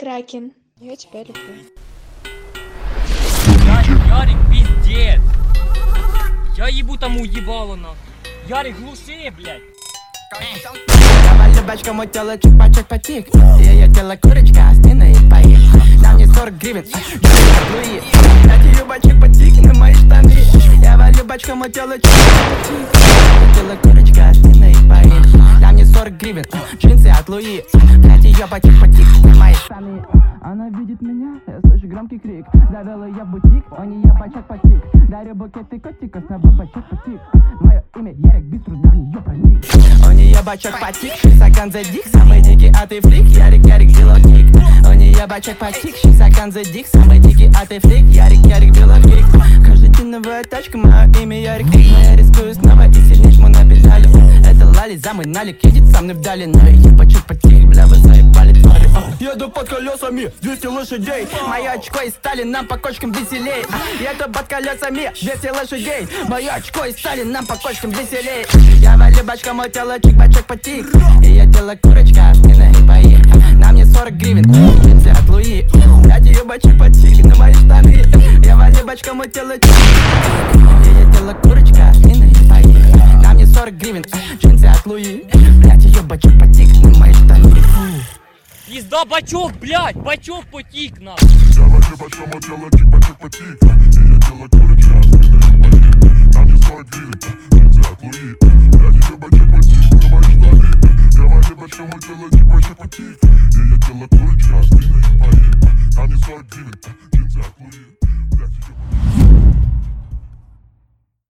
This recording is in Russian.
Дракин, я тебя люблю. Ярик, пиздец! Я ебу тому ебало нахуй. Ярик, глуши, блядь. Я валю бачком, тело чик-пачек потик. Ее тело курочка, стена и поик. На мне 40 гривен, Луи. Дать ее бачок потик на мои штаны. Я валю бачком, тело чик-пачек потик. Ее тело курочка, стена и поик. На мне 40 гривен, джинсы от Луи. Дать ее бачок потик на мои штаны. Она видит меня, я слышу громкий крик. Завела я в бутик, у нее бачок потик. Дарю букеты котиков, снова бачок потик. Мое имя Ярик, без труда в нее проник. У нее бачок потик, 6 стакан за дик. Самый дикий, а ты флик, Ярик, белокник. У нее бачок потик, 6 стакан за дик. Самый дикий, а ты флик, Ярик, белокник. Каждый день новая тачка, мое имя Ярик. Но я рискую снова и сильнее жму на педали. Это Лали, за мой налик, едет со мной вдали. Но я бачок потик, бля, вы заебали твари. Еду под колесами, 200 лошадей. Мое очко из стали, нам по кочкам веселей. Еду под колесами, 200 лошадей. Мое очко из стали, нам по кочкам веселей. Я валю бачком, мой тело чик-бачок потик. Ее тело курочка, спина и поик. На мне 40 гривен, джинсы от Луи. Дать ее бачок потик на мои штаны. Я валю бачком, мой тело чик-бачок потик. Ее тело курочка, спина и поик. На мне 40 гривен, джинсы от Луи. Дать ее бачок потик на мои штаны. Пизда бачок, блядь, бачок потик нахуй. Я валю бачком, тело чик-бачок потик. Ее тело курочка, спина и поик. На мне 40 гривен.